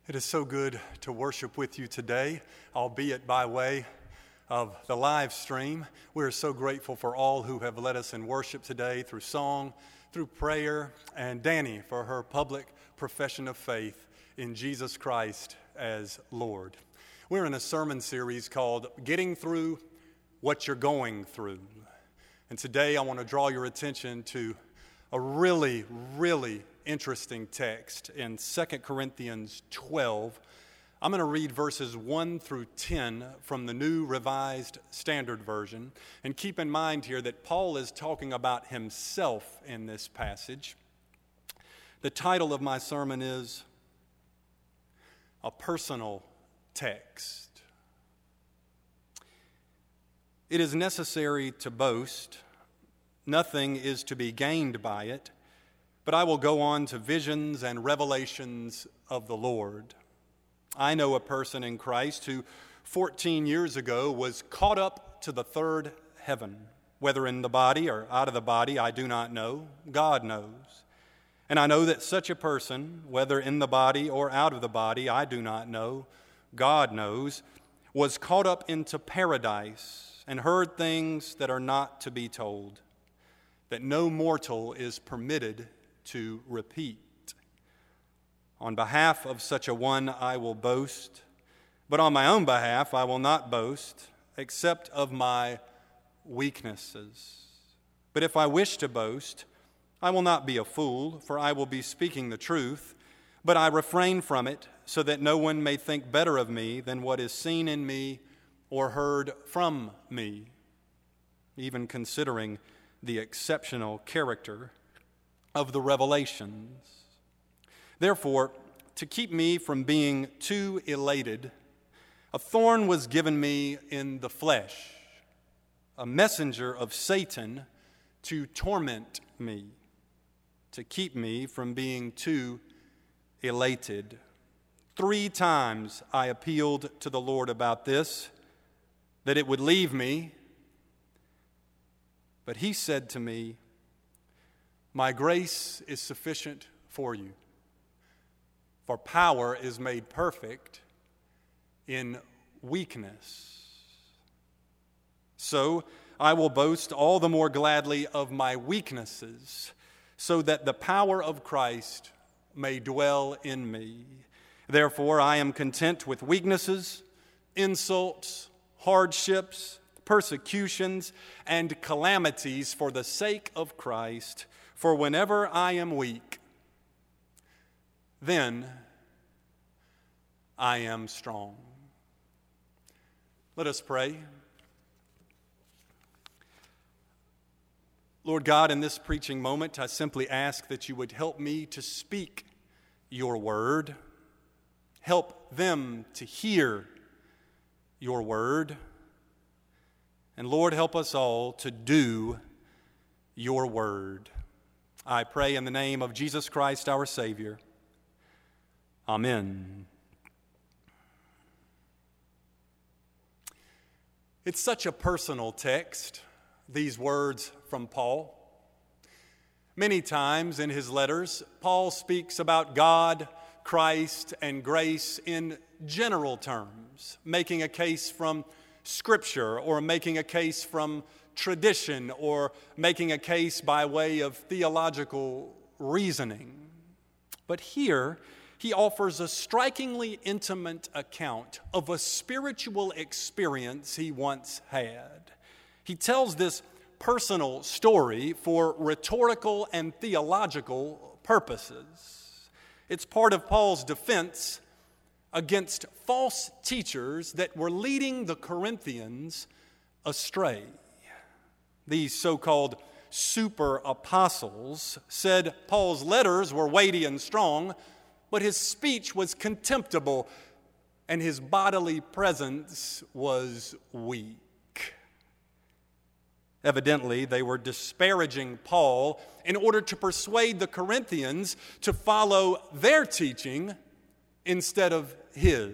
It is so good to worship with you today, albeit by way of the live stream. We are so grateful for all who have led us in worship today through song, through prayer, and Danny for her public profession of faith in Jesus Christ as Lord. We're in a sermon series called Getting Through What You're Going Through. And today I want to draw your attention to a really interesting text in 2 Corinthians 12. I'm going to read verses 1 through 10 from the New Revised Standard Version. And keep in mind here that Paul is talking about himself in this passage. The title of my sermon is A Personal Text. It is necessary to boast. Nothing is to be gained by it, but I will go on to visions and revelations of the Lord. I know a person in Christ who 14 years ago was caught up to the third heaven. Whether in the body or out of the body, I do not know. God knows. And I know that such a person, whether in the body or out of the body, I do not know. God knows, was caught up into paradise and heard things that are not to be told, that no mortal is permitted to repeat. On behalf of such a one I will boast, but on my own behalf I will not boast, except of my weaknesses. But if I wish to boast, I will not be a fool, for I will be speaking the truth, but I refrain from it, so that no one may think better of me than what is seen in me or heard from me, even considering the exceptional character of the revelations. Therefore, to keep me from being too elated, a thorn was given me in the flesh, a messenger of Satan to torment me, to keep me from being too elated. 3 times I appealed to the Lord about this, that it would leave me. But he said to me, "My grace is sufficient for you, for power is made perfect in weakness. So I will boast all the more gladly of my weaknesses, so that the power of Christ may dwell in me. Therefore I am content with weaknesses, insults, hardships, persecutions, and calamities for the sake of Christ. For whenever I am weak, then I am strong." Let us pray. Lord God, in this preaching moment, I simply ask that you would help me to speak your word. Help them to hear your word. And Lord, help us all to do your word. I pray in the name of Jesus Christ, our Savior. Amen. It's such a personal text, these words from Paul. Many times in his letters, Paul speaks about God, Christ, and grace in general terms, making a case from Scripture, or making a case from tradition, or making a case by way of theological reasoning. But here, he offers a strikingly intimate account of a spiritual experience he once had. He tells this personal story for rhetorical and theological purposes. It's part of Paul's defense against false teachers that were leading the Corinthians astray. These so-called super apostles said Paul's letters were weighty and strong, but his speech was contemptible and his bodily presence was weak. Evidently, they were disparaging Paul in order to persuade the Corinthians to follow their teaching instead of his.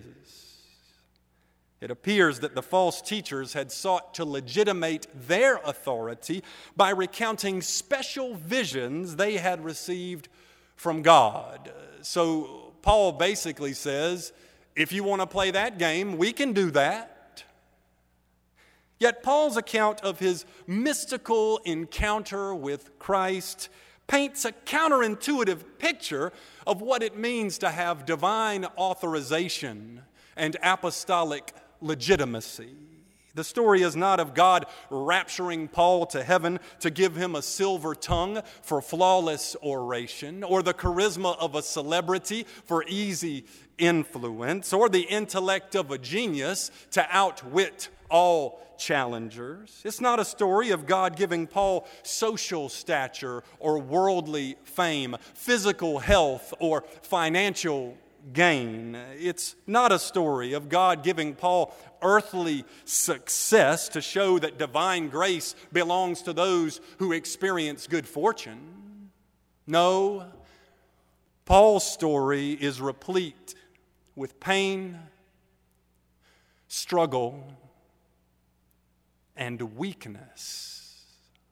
It appears that the false teachers had sought to legitimate their authority by recounting special visions they had received from God. So Paul basically says, if you want to play that game, we can do that. Yet Paul's account of his mystical encounter with Christ paints a counterintuitive picture of what it means to have divine authorization and apostolic legitimacy. The story is not of God rapturing Paul to heaven to give him a silver tongue for flawless oration, or the charisma of a celebrity for easy influence, or the intellect of a genius to outwit all challengers. It's not a story of God giving Paul social stature or worldly fame, physical health or financial gain. It's not a story of God giving Paul earthly success to show that divine grace belongs to those who experience good fortune. No, Paul's story is replete with pain, struggle, and weakness.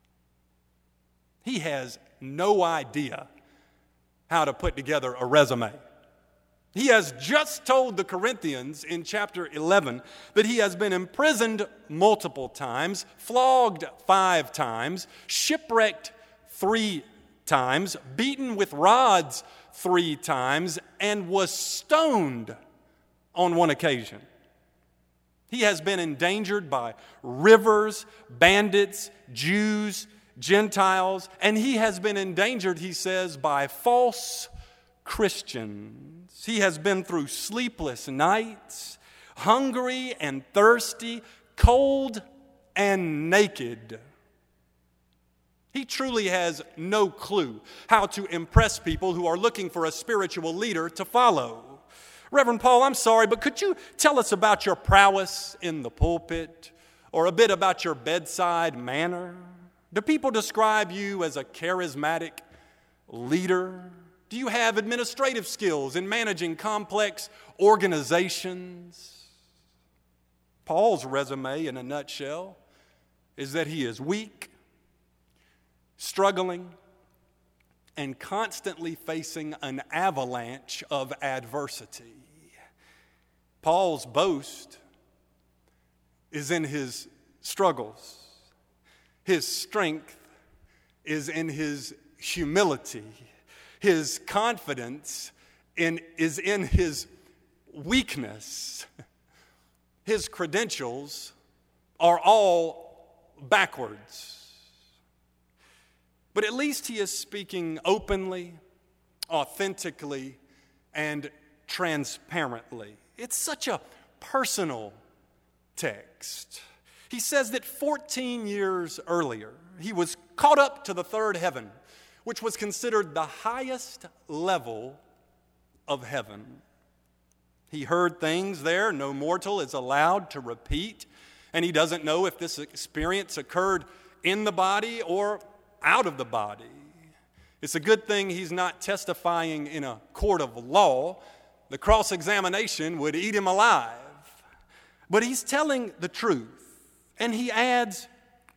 He has no idea how to put together a resume. He has just told the Corinthians in chapter 11 that he has been imprisoned multiple times, flogged 5 times, shipwrecked 3 times, beaten with rods 3 times, and was stoned on 1 occasion. He has been endangered by rivers, bandits, Jews, Gentiles, and he has been endangered, he says, by false Christians. He has been through sleepless nights, hungry and thirsty, cold and naked. He truly has no clue how to impress people who are looking for a spiritual leader to follow. Reverend Paul, I'm sorry, but could you tell us about your prowess in the pulpit, or a bit about your bedside manner? Do people describe you as a charismatic leader? Do you have administrative skills in managing complex organizations? Paul's resume, in a nutshell, is that he is weak, struggling, and constantly facing an avalanche of adversity. Paul's boast is in his struggles. His strength is in his humility. His confidence is in his weakness. His credentials are all backwards. But at least he is speaking openly, authentically, and transparently. It's such a personal text. He says that 14 years earlier, he was caught up to the third heaven, which was considered the highest level of heaven. He heard things there no mortal is allowed to repeat, and he doesn't know if this experience occurred in the body or out of the body. It's a good thing he's not testifying in a court of law. The cross-examination would eat him alive. But he's telling the truth. And he adds,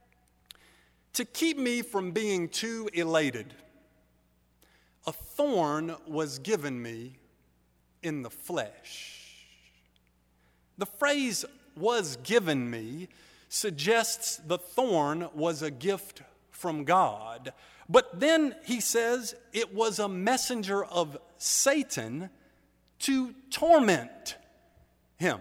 to keep me from being too elated, a thorn was given me in the flesh. The phrase was given me suggests the thorn was a gift from God. But then he says it was a messenger of Satan to torment him.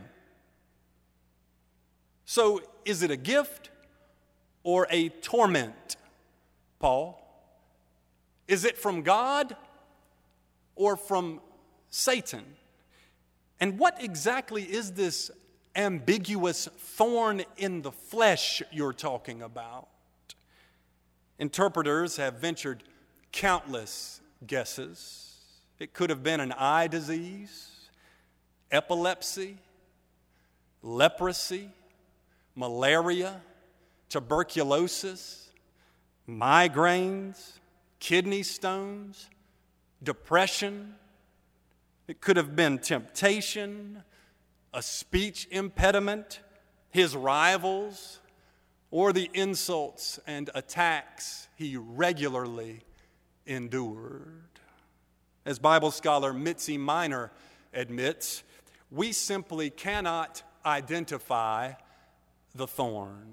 So is it a gift or a torment, Paul? Is it from God or from Satan? And what exactly is this ambiguous thorn in the flesh you're talking about? Interpreters have ventured countless guesses. It could have been an eye disease, epilepsy, leprosy, malaria, tuberculosis, migraines, kidney stones, depression. It could have been temptation, a speech impediment, his rivals, or the insults and attacks he regularly endured. As Bible scholar Mitzi Miner admits, we simply cannot identify the thorn.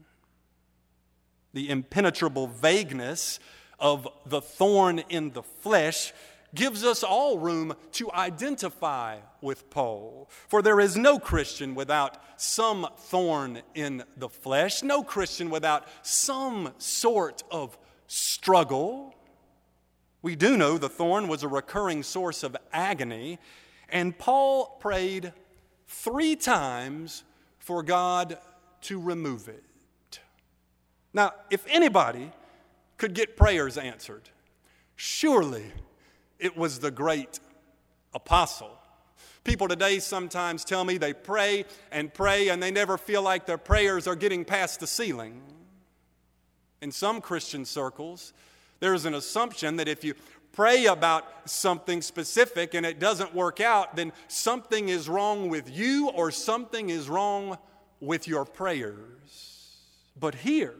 The impenetrable vagueness of the thorn in the flesh gives us all room to identify with Paul. For there is no Christian without some thorn in the flesh, no Christian without some sort of struggle. We do know the thorn was a recurring source of agony, and Paul prayed 3 times for God to remove it. Now, if anybody could get prayers answered, surely it was the great apostle. People today sometimes tell me they pray and they never feel like their prayers are getting past the ceiling. In some Christian circles, there's an assumption that if you pray about something specific and it doesn't work out, then something is wrong with you or something is wrong with your prayers. But here,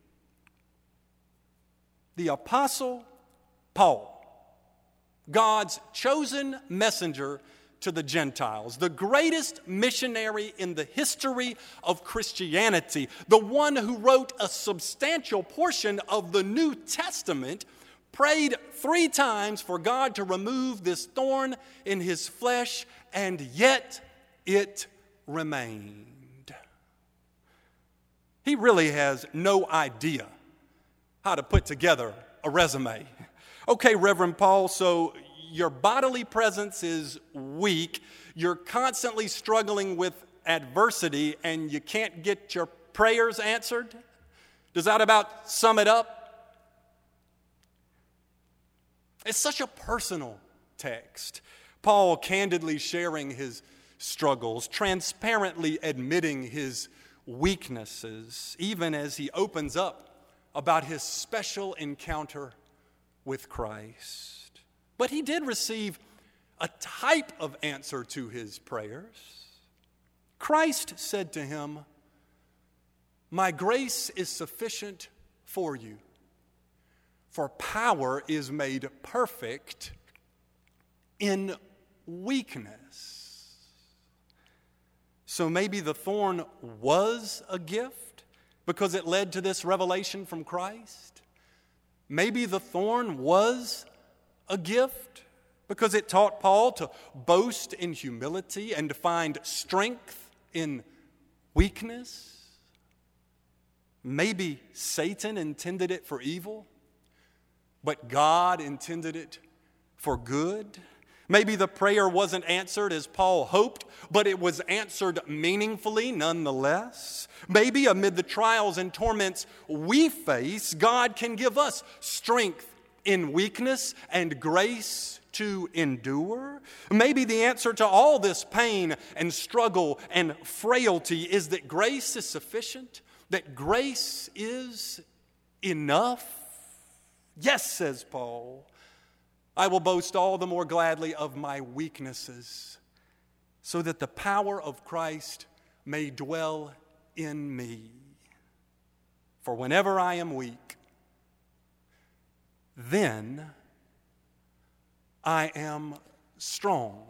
the Apostle Paul, God's chosen messenger to the Gentiles, the greatest missionary in the history of Christianity, the one who wrote a substantial portion of the New Testament, prayed 3 times for God to remove this thorn in his flesh, and yet it remained. He really has no idea how to put together a resume. Okay, Reverend Paul, so your bodily presence is weak, you're constantly struggling with adversity, and you can't get your prayers answered? Does that about sum it up? It's such a personal text. Paul candidly sharing his struggles, transparently admitting his weaknesses, even as he opens up about his special encounter with Christ. But he did receive a type of answer to his prayers. Christ said to him, "My grace is sufficient for you, for power is made perfect in weakness." So maybe the thorn was a gift because it led to this revelation from Christ. Maybe the thorn was a gift because it taught Paul to boast in humility and to find strength in weakness. Maybe Satan intended it for evil, but God intended it for good. Maybe the prayer wasn't answered as Paul hoped, but it was answered meaningfully nonetheless. Maybe amid the trials and torments we face, God can give us strength in weakness and grace to endure. Maybe the answer to all this pain and struggle and frailty is that grace is sufficient, that grace is enough. Yes, says Paul, I will boast all the more gladly of my weaknesses, so that the power of Christ may dwell in me. For whenever I am weak, then I am strong.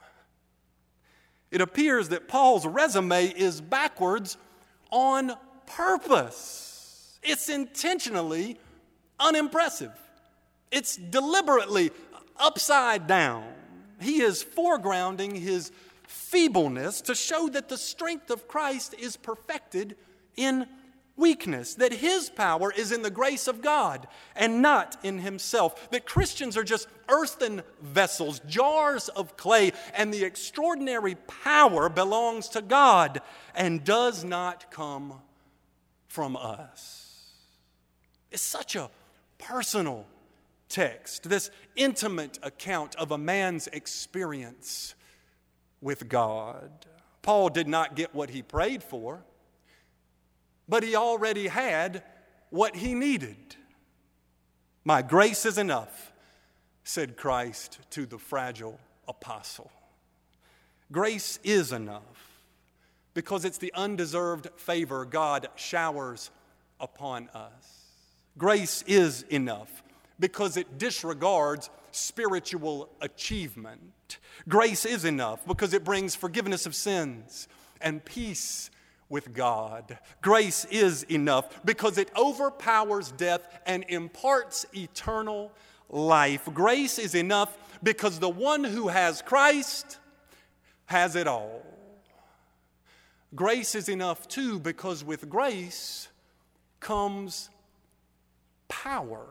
It appears that Paul's resume is backwards on purpose. It's intentionally unimpressive. It's deliberately upside down. He is foregrounding his feebleness to show that the strength of Christ is perfected in weakness, that his power is in the grace of God and not in himself, that Christians are just earthen vessels, jars of clay, and the extraordinary power belongs to God and does not come from us. It's such a personal text, this intimate account of a man's experience with God. Paul did not get what he prayed for, but he already had what he needed. My grace is enough, said Christ to the fragile apostle. Grace is enough because it's the undeserved favor God showers upon us. Grace is enough because it disregards spiritual achievement. Grace is enough because it brings forgiveness of sins and peace with God. Grace is enough because it overpowers death and imparts eternal life. Grace is enough because the one who has Christ has it all. Grace is enough too because with grace comes power.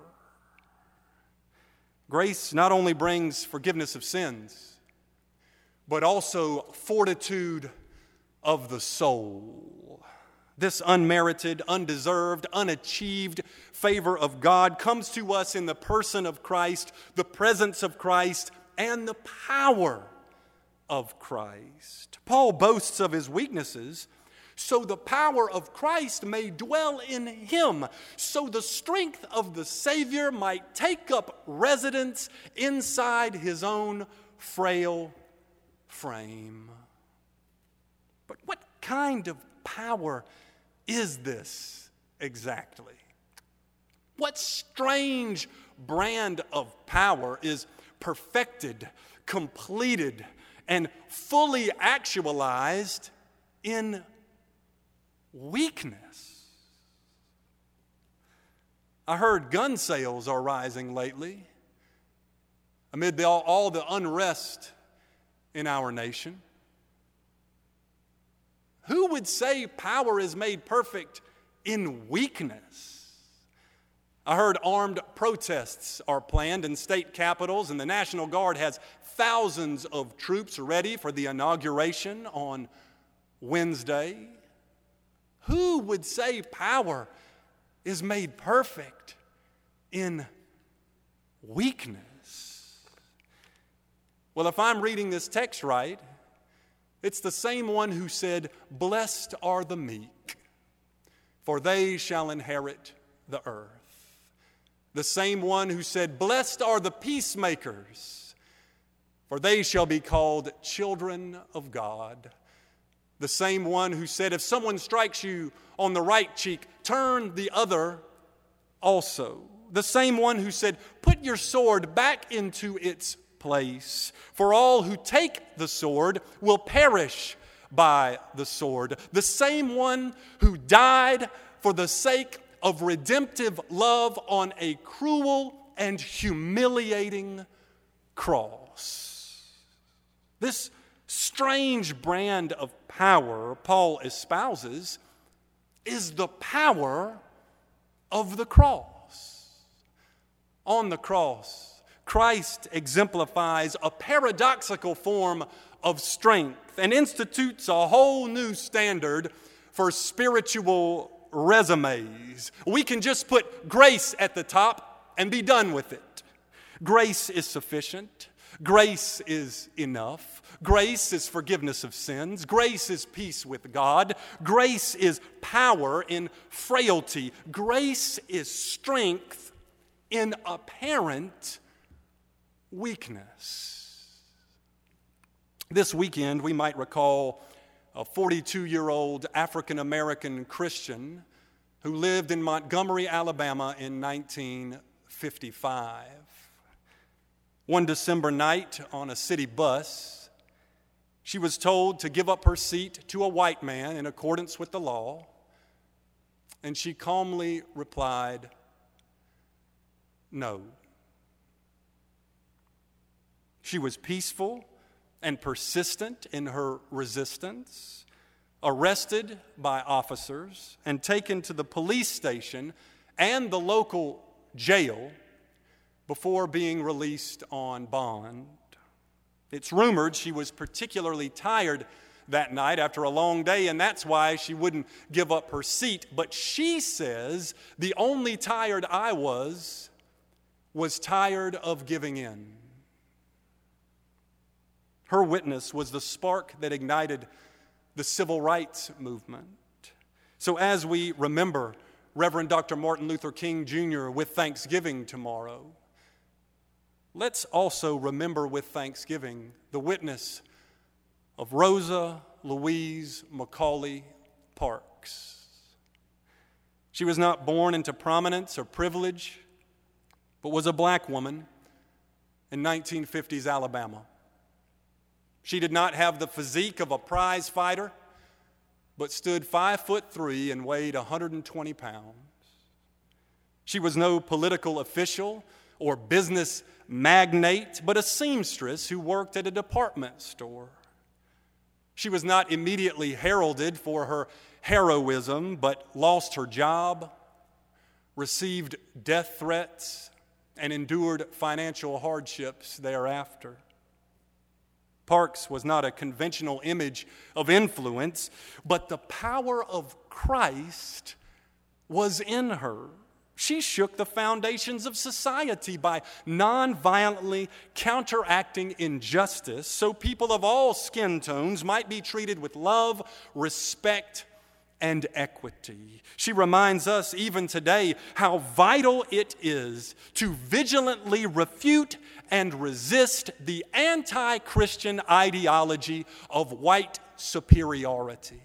Grace not only brings forgiveness of sins, but also fortitude of the soul. This unmerited, undeserved, unachieved favor of God comes to us in the person of Christ, the presence of Christ, and the power of Christ. Paul boasts of his weaknesses, so the power of Christ may dwell in him, so the strength of the Savior might take up residence inside his own frail frame. But what kind of power is this exactly? What strange brand of power is perfected, completed, and fully actualized in weakness? I heard gun sales are rising lately amid all the unrest in our nation. Who would say power is made perfect in weakness? I heard armed protests are planned in state capitals, and the National Guard has thousands of troops ready for the inauguration on Wednesday. Who would say power is made perfect in weakness? Well, if I'm reading this text right, it's the same one who said, "Blessed are the meek, for they shall inherit the earth." The same one who said, "Blessed are the peacemakers, for they shall be called children of God." The same one who said, "If someone strikes you on the right cheek, turn the other also." The same one who said, "Put your sword back into its place, for all who take the sword will perish by the sword." The same one who died for the sake of redemptive love on a cruel and humiliating cross. This strange brand of power Paul espouses is the power of the cross. On the cross, Christ exemplifies a paradoxical form of strength and institutes a whole new standard for spiritual resumes. We can just put grace at the top and be done with it. Grace is sufficient. Grace is enough. Grace is forgiveness of sins. Grace is peace with God. Grace is power in frailty. Grace is strength in apparent weakness. This weekend, we might recall a 42-year-old African-American Christian who lived in Montgomery, Alabama in 1955. One December night on a city bus, she was told to give up her seat to a white man in accordance with the law, and she calmly replied, "No." She was peaceful and persistent in her resistance, arrested by officers and taken to the police station and the local jail before being released on bond. It's rumored she was particularly tired that night after a long day, and that's why she wouldn't give up her seat. But she says, "The only tired I was tired of giving in." Her witness was the spark that ignited the civil rights movement. So as we remember Reverend Dr. Martin Luther King Jr. with Thanksgiving tomorrow, let's also remember with thanksgiving the witness of Rosa Louise Macaulay Parks. She was not born into prominence or privilege, but was a black woman in 1950s Alabama. She did not have the physique of a prize fighter, but stood 5'3" and weighed 120 pounds. She was no political official or business magnate, but a seamstress who worked at a department store. She was not immediately heralded for her heroism, but lost her job, received death threats, and endured financial hardships thereafter. Parks was not a conventional image of influence, but the power of Christ was in her. She shook the foundations of society by nonviolently counteracting injustice so people of all skin tones might be treated with love, respect, and equity. She reminds us even today how vital it is to vigilantly refute and resist the anti-Christian ideology of white superiority.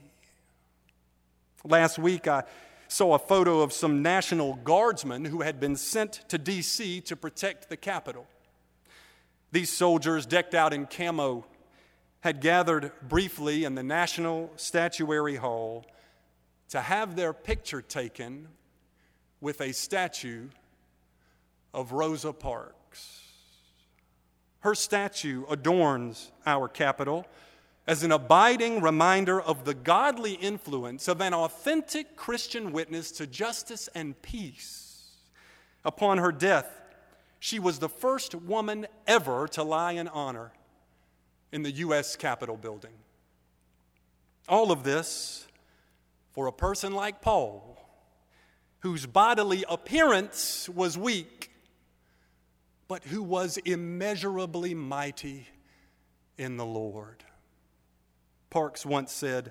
Last week, I saw a photo of some National Guardsmen who had been sent to D.C. to protect the Capitol. These soldiers, decked out in camo, had gathered briefly in the National Statuary Hall to have their picture taken with a statue of Rosa Parks. Her statue adorns our Capitol as an abiding reminder of the godly influence of an authentic Christian witness to justice and peace. Upon her death, she was the first woman ever to lie in honor in the U.S. Capitol building. All of this for a person like Paul, whose bodily appearance was weak, but who was immeasurably mighty in the Lord. Parks once said,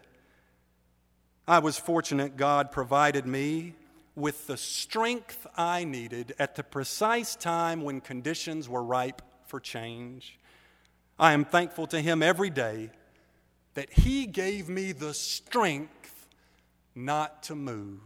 "I was fortunate God provided me with the strength I needed at the precise time when conditions were ripe for change. I am thankful to Him every day that He gave me the strength not to move."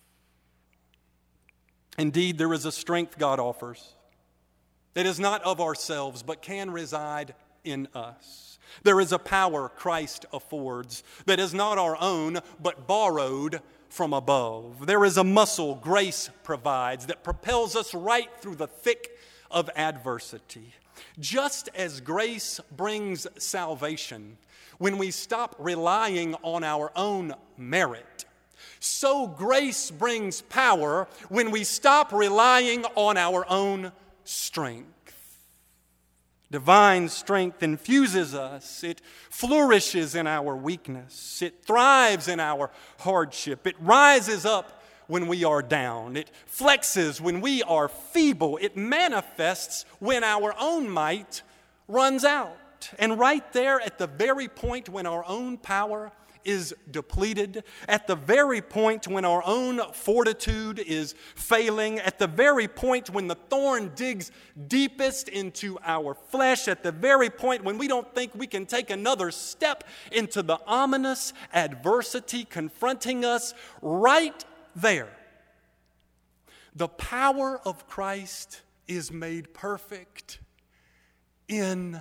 Indeed, there is a strength God offers that is not of ourselves, but can reside in us. There is a power Christ affords that is not our own, but borrowed from above. There is a muscle grace provides that propels us right through the thick of adversity. Just as grace brings salvation when we stop relying on our own merit, so grace brings power when we stop relying on our own strength. Divine strength infuses us. It flourishes in our weakness. It thrives in our hardship. It rises up when we are down. It flexes when we are feeble. It manifests when our own might runs out. And right there at the very point when our own power is depleted, at the very point when our own fortitude is failing, at the very point when the thorn digs deepest into our flesh, at the very point when we don't think we can take another step into the ominous adversity confronting us, right there, the power of Christ is made perfect in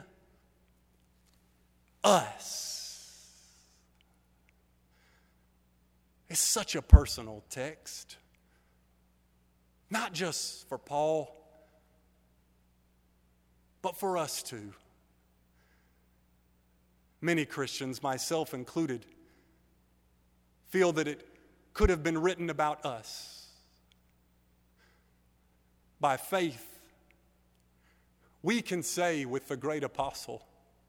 us. It's such a personal text, not just for Paul, but for us too. Many Christians, myself included, feel that it could have been written about us. By faith, we can say with the great apostle,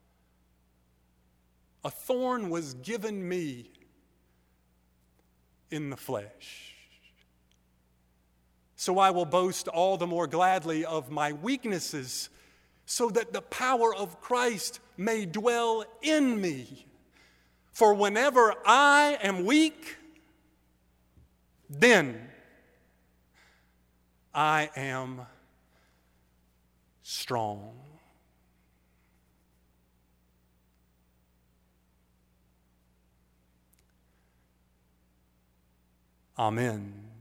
"A thorn was given me in the flesh. So I will boast all the more gladly of my weaknesses, so that the power of Christ may dwell in me. For whenever I am weak, then I am strong." Amen.